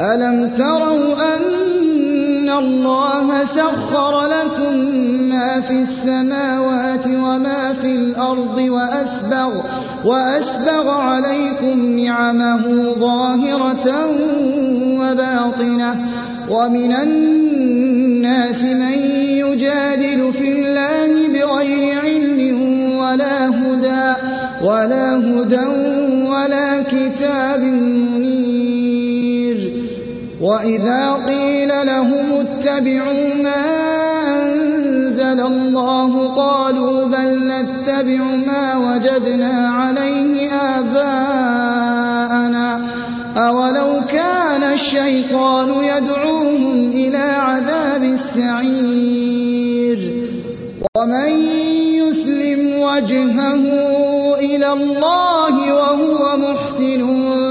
ألم تروا أن الله سخر لكم ما في السماوات وما في الأرض وأسبغ عليكم نعمه ظاهرة وباطنة ومن الناس من يجادل في الله بغير علم ولا هدى ولا كتاب منير وإذا قيل لهم اتبعوا ما أنزل الله قالوا بل نتبع ما وجدنا عليه آباءنا أولو كان الشيطان يدعوهم إلى عذاب السعير ومن يسلم وجهه إلى الله وهو محسن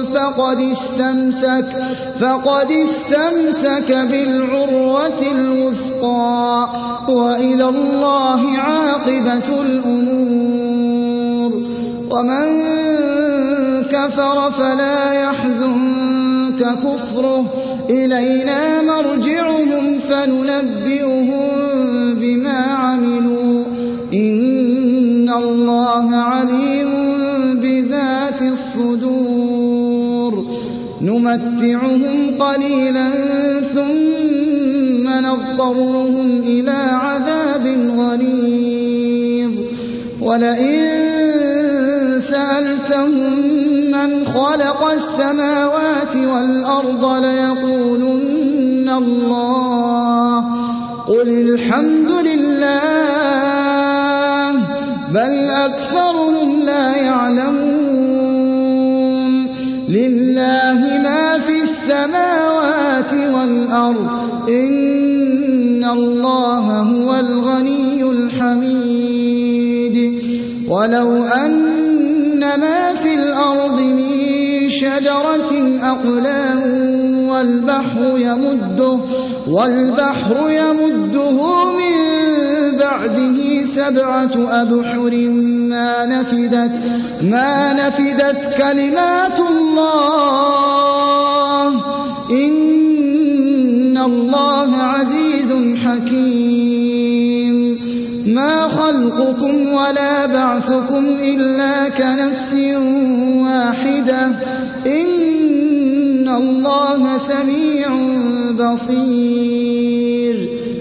فقد استمسك بالعروة الوثقى وإلى الله عاقبة الأمور ومن كفر فلا يحزنك كفره إلينا مرجعهم فننبئهم بما عملوا إن الله عليم بذات الصدور نمتعهم قليلا ثم نضطرهم إلى عذاب غليظ ولئن سألتهم من خلق السماوات والأرض ليقولن الله قل الحمد لله بل أكثرهم لا يعلمون لله ما في السماوات والأرض إن الله هو الغني الحميد ولو أن ما في الأرض من شجرة أقلام والبحر يمده من بعده 7 أبحر ما نفدت كلمات الله إن الله عزيز حكيم ما خلقكم ولا بعثكم إلا كنفس واحدة إن الله سميع بصير